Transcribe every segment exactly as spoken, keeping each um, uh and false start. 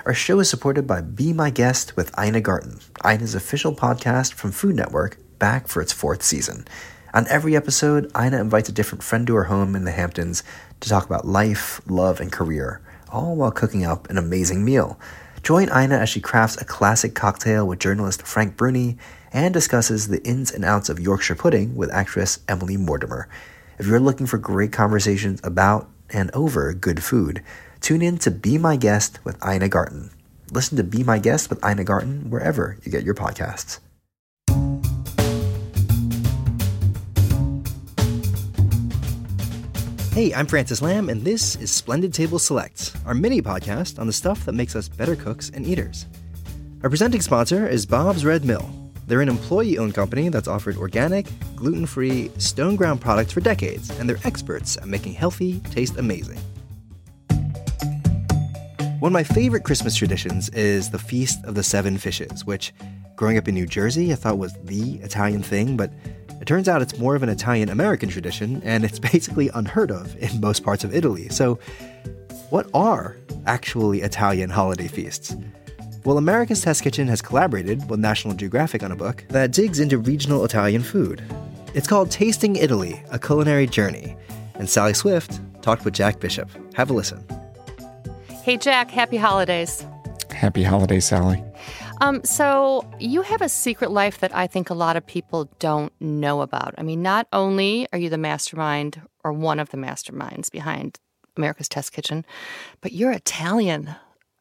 Our show is supported by Be My Guest with Ina Garten, Ina's official podcast from Food Network, back for its fourth season. On every episode, Ina invites a different friend to her home in the Hamptons to talk about life, love, and career, all while cooking up an amazing meal. Join Ina as she crafts a classic cocktail with journalist Frank Bruni and discusses the ins and outs of Yorkshire pudding with actress Emily Mortimer. If you're looking for great conversations about and over good food, tune in to Be My Guest with Ina Garten. Listen to Be My Guest with Ina Garten wherever you get your podcasts. Hey, I'm Francis Lamb, and this is Splendid Table Selects, our mini podcast on the stuff that makes us better cooks and eaters. Our presenting sponsor is Bob's Red Mill. They're an employee-owned company that's offered organic, gluten-free, stone-ground products for decades, and they're experts at making healthy taste amazing. One of my favorite Christmas traditions is the Feast of the Seven Fishes, which, growing up in New Jersey, I thought was the Italian thing, but it turns out it's more of an Italian-American tradition, and it's basically unheard of in most parts of Italy. So, what are actually Italian holiday feasts? Well, America's Test Kitchen has collaborated with National Geographic on a book that digs into regional Italian food. It's called Tasting Italy, A Culinary Journey, and Sally Swift talked with Jack Bishop. Have a listen. Hey, Jack, happy holidays. Happy holidays, Sally. Um, so you have a secret life that I think a lot of people don't know about. I mean, not only are you the mastermind or one of the masterminds behind America's Test Kitchen, but you're Italian.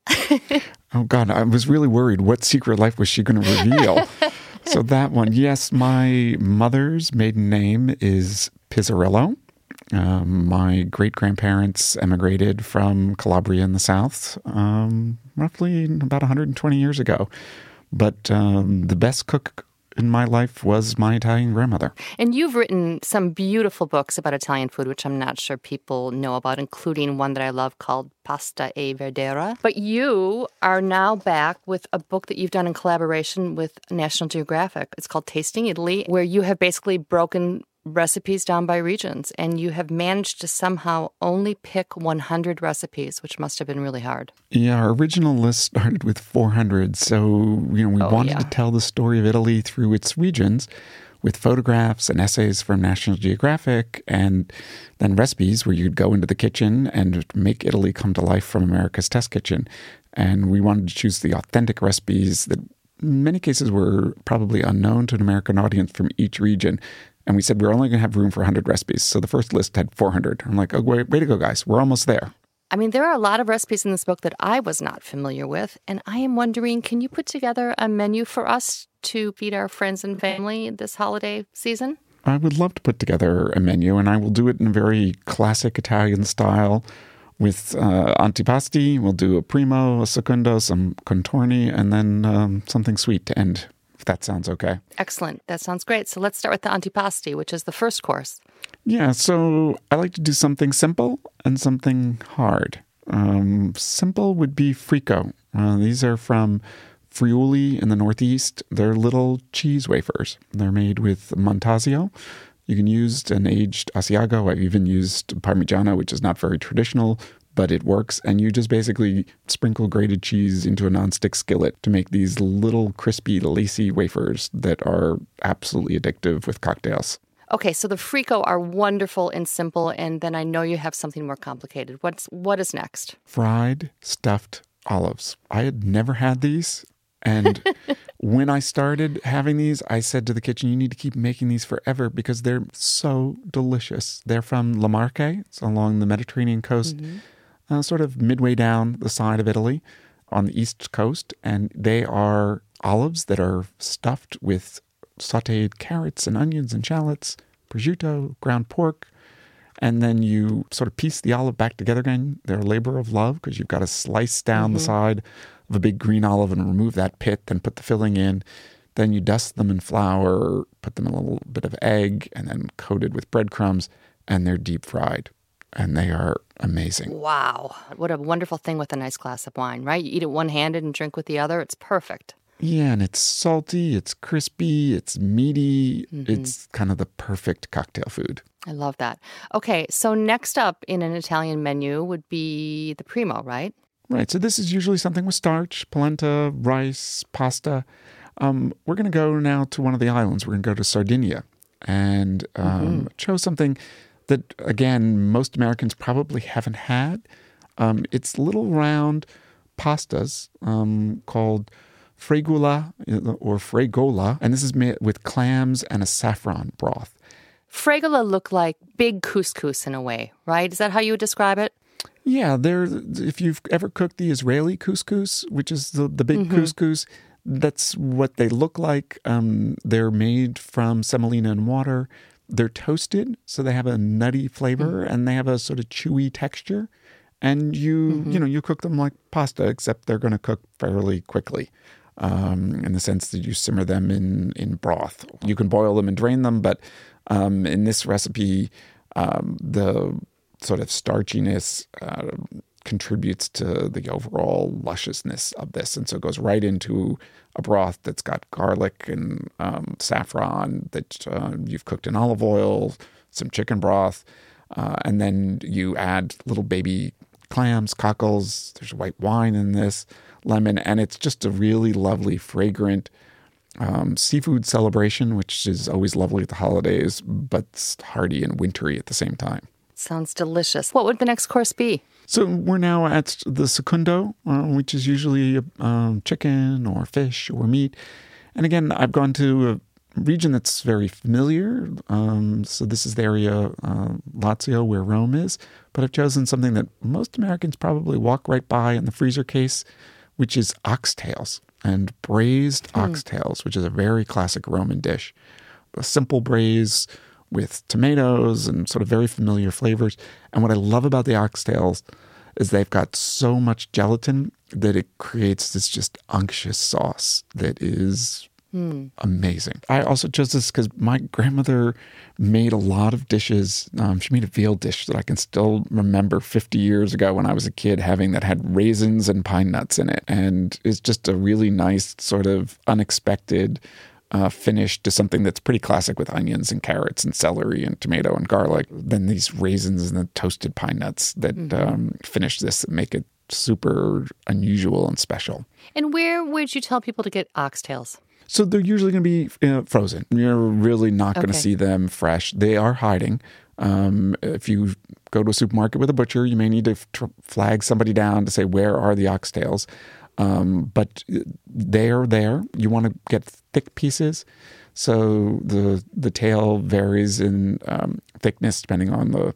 Oh, God, I was really worried. What secret life was she going to reveal? So that one, yes, my mother's maiden name is Pizzarillo. Um, my great-grandparents emigrated from Calabria in the south um, roughly about one hundred twenty years ago. But um, the best cook in my life was my Italian grandmother. And you've written some beautiful books about Italian food, which I'm not sure people know about, including one that I love called Pasta e Verdura. But you are now back with a book that you've done in collaboration with National Geographic. It's called Tasting Italy, where you have basically broken recipes down by regions, and you have managed to somehow only pick one hundred recipes, which must have been really hard. Yeah, our original list started with four hundred, so you know we oh, wanted yeah. to tell the story of Italy through its regions with photographs and essays from National Geographic, and then recipes where you'd go into the kitchen and make Italy come to life from America's Test Kitchen. And we wanted to choose the authentic recipes that in many cases were probably unknown to an American audience from each region. And we said we're only going to have room for one hundred recipes. So the first list had four hundred. I'm like, oh, way, way to go, guys. We're almost there. I mean, there are a lot of recipes in this book that I was not familiar with. And I am wondering, can you put together a menu for us to feed our friends and family this holiday season? I would love to put together a menu, and I will do it in a very classic Italian style with uh, antipasti. We'll do a primo, a secondo, some contorni, and then um, something sweet to end. If that sounds okay. Excellent. That sounds great. So let's start with the antipasti, which is the first course. Yeah, so I like to do something simple and something hard. Um, simple would be frico. Uh, these are from Friuli in the Northeast. They're little cheese wafers. They're made with Montasio. You can use an aged Asiago. I've even used Parmigiano, which is not very traditional, but it works. And you just basically sprinkle grated cheese into a nonstick skillet to make these little crispy, lacy wafers that are absolutely addictive with cocktails. Okay, so the frico are wonderful and simple, and then I know you have something more complicated. What's what is next? Fried stuffed olives. I had never had these. And when I started having these, I said to the kitchen, you need to keep making these forever because they're so delicious. They're from Le Marche. It's along the Mediterranean coast. Mm-hmm. Uh, sort of midway down the side of Italy on the east coast. And they are olives that are stuffed with sauteed carrots and onions and shallots, prosciutto, ground pork. And then you sort of piece the olive back together again. They're a labor of love because you've got to slice down mm-hmm. the side of a big green olive and remove that pit and put the filling in. Then you dust them in flour, put them in a little bit of egg, and then coated with breadcrumbs, and they're deep fried. And they are amazing. Wow. What a wonderful thing with a nice glass of wine, right? You eat it one-handed and drink with the other. It's perfect. Yeah, and it's salty, it's crispy, it's meaty. Mm-hmm. It's kind of the perfect cocktail food. I love that. Okay, so next up in an Italian menu would be the primo, right? Right. So this is usually something with starch, polenta, rice, pasta. Um, we're going to go now to one of the islands. We're going to go to Sardinia and um, mm-hmm. chose something that, again, most Americans probably haven't had. Um, it's little round pastas um, called fregola or fregola, and this is made with clams and a saffron broth. Fregola look like big couscous in a way, right? Is that how you would describe it? Yeah, they're, if you've ever cooked the Israeli couscous, which is the, the big mm-hmm. couscous, that's what they look like. Um, they're made from semolina and water. They're toasted, so they have a nutty flavor, mm-hmm. and they have a sort of chewy texture. And you, mm-hmm. you know, you cook them like pasta, except they're going to cook fairly quickly, um, in the sense that you simmer them in, in broth. You can boil them and drain them, but um, in this recipe, um, the sort of starchiness uh, contributes to the overall lusciousness of this. And so it goes right into a broth that's got garlic and um, saffron that uh, you've cooked in olive oil, some chicken broth, uh, and then you add little baby clams, cockles. There's white wine in this, lemon, and it's just a really lovely, fragrant um, seafood celebration, which is always lovely at the holidays, but hearty and wintry at the same time. Sounds delicious. What would the next course be? So we're now at the secundo, uh, which is usually um, chicken or fish or meat. And again, I've gone to a region that's very familiar. Um, so this is the area, uh, Lazio, where Rome is. But I've chosen something that most Americans probably walk right by in the freezer case, which is oxtails and braised hmm. oxtails, which is a very classic Roman dish. A simple braise with tomatoes and sort of very familiar flavors. And what I love about the oxtails is they've got so much gelatin that it creates this just unctuous sauce that is mm. amazing. I also chose this because my grandmother made a lot of dishes. Um, she made a veal dish that I can still remember fifty years ago when I was a kid having that had raisins and pine nuts in it. And it's just a really nice sort of unexpected Uh, finish to something that's pretty classic with onions and carrots and celery and tomato and garlic. Then these raisins and the toasted pine nuts that mm-hmm. um, finish this and make it super unusual and special. And where would you tell people to get oxtails? So they're usually going to be uh, frozen. You're really not going to okay. see them fresh. They are hiding. Um, if you go to a supermarket with a butcher, you may need to f- flag somebody down to say, where are the oxtails? Um, but they're there. You want to get thick pieces. So the the tail varies in um, thickness depending on the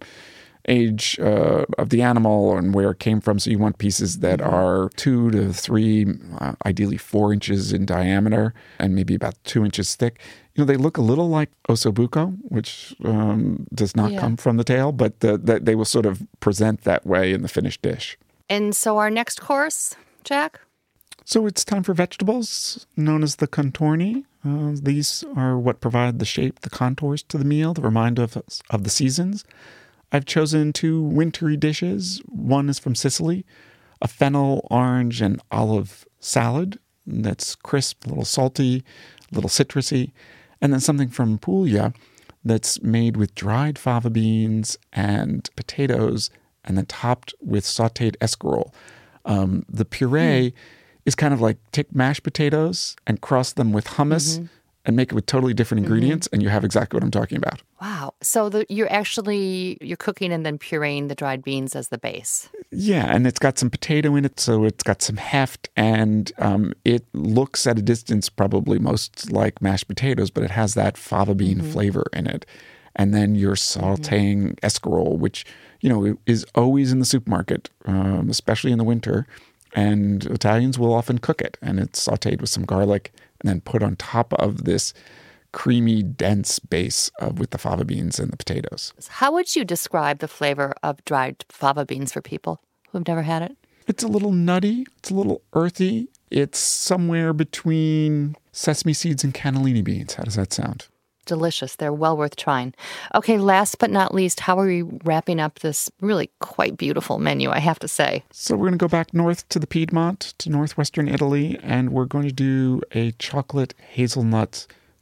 age uh, of the animal and where it came from. So you want pieces that mm-hmm. are two to three, uh, ideally four inches in diameter and maybe about two inches thick. You know, they look a little like ossobuco, which um, does not yeah. come from the tail, but the, the, they will sort of present that way in the finished dish. And so our next course, Jack? So it's time for vegetables, known as the contorni. Uh, these are what provide the shape, the contours to the meal, the reminder of, of the seasons. I've chosen two wintry dishes. One is from Sicily, a fennel, orange, and olive salad that's crisp, a little salty, a little citrusy. And then something from Puglia that's made with dried fava beans and potatoes and then topped with sautéed escarole. Um, the puree... Mm. is kind of like take mashed potatoes and cross them with hummus mm-hmm. and make it with totally different ingredients, mm-hmm. and you have exactly what I'm talking about. Wow. So the, you're actually, you're cooking and then pureeing the dried beans as the base. Yeah, and it's got some potato in it, so it's got some heft, and um, it looks at a distance probably most like mashed potatoes, but it has that fava bean mm-hmm. flavor in it. And then you're sauteing mm-hmm. escarole, which, you know, is always in the supermarket, um, especially in the winter. And Italians will often cook it, and it's sautéed with some garlic and then put on top of this creamy, dense base of, with the fava beans and the potatoes. How would you describe the flavor of dried fava beans for people who have never had it? It's a little nutty. It's a little earthy. It's somewhere between sesame seeds and cannellini beans. How does that sound? Delicious. They're well worth trying. Okay, last but not least, how are we wrapping up this really quite beautiful menu, I have to say? So we're going to go back north to the Piedmont, to northwestern Italy, and we're going to do a chocolate hazelnut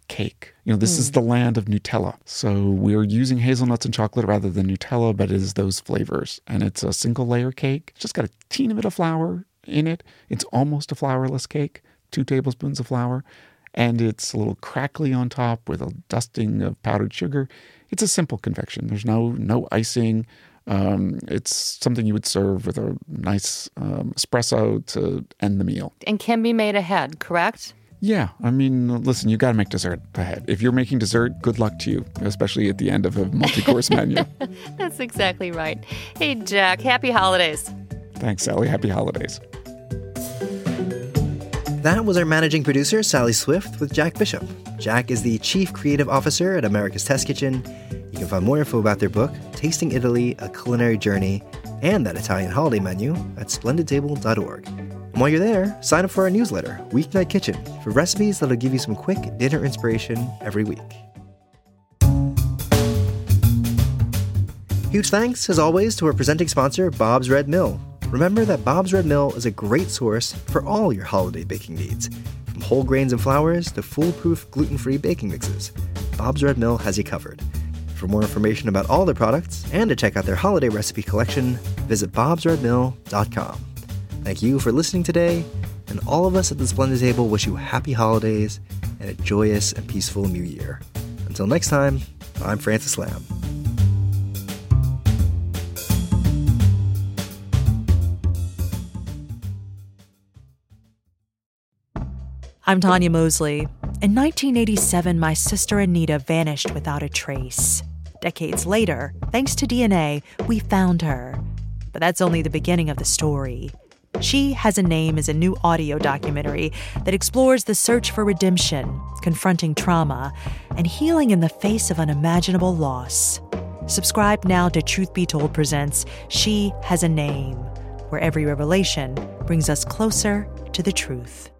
cake. You know, this mm. is the land of Nutella. So we're using hazelnuts and chocolate rather than Nutella, but it is those flavors. And it's a single layer cake. It's just got a teeny bit of flour in it. It's almost a flourless cake, two tablespoons of flour. And it's a little crackly on top with a dusting of powdered sugar. It's a simple confection. There's no no icing. Um, it's something you would serve with a nice um, espresso to end the meal. And can be made ahead, correct? Yeah. I mean, listen, you got to make dessert ahead. If you're making dessert, good luck to you, especially at the end of a multi-course menu. That's exactly right. Hey, Jack, happy holidays. Thanks, Sally. Happy holidays. That was our managing producer, Sally Swift, with Jack Bishop. Jack is the Chief Creative Officer at America's Test Kitchen. You can find more info about their book, Tasting Italy, A Culinary Journey, and that Italian holiday menu at splendid table dot org. And while you're there, sign up for our newsletter, Weeknight Kitchen, for recipes that'll give you some quick dinner inspiration every week. Huge thanks, as always, to our presenting sponsor, Bob's Red Mill. Remember that Bob's Red Mill is a great source for all your holiday baking needs. From whole grains and flours to foolproof gluten-free baking mixes, Bob's Red Mill has you covered. For more information about all their products and to check out their holiday recipe collection, visit bobs red mill dot com. Thank you for listening today, and all of us at the Splendid Table wish you happy holidays and a joyous and peaceful new year. Until next time, I'm Francis Lamb. I'm Tanya Mosley. In nineteen eighty-seven, my sister Anita vanished without a trace. Decades later, thanks to D N A, we found her. But that's only the beginning of the story. She Has a Name is a new audio documentary that explores the search for redemption, confronting trauma, and healing in the face of unimaginable loss. Subscribe now to Truth Be Told presents She Has a Name, where every revelation brings us closer to the truth.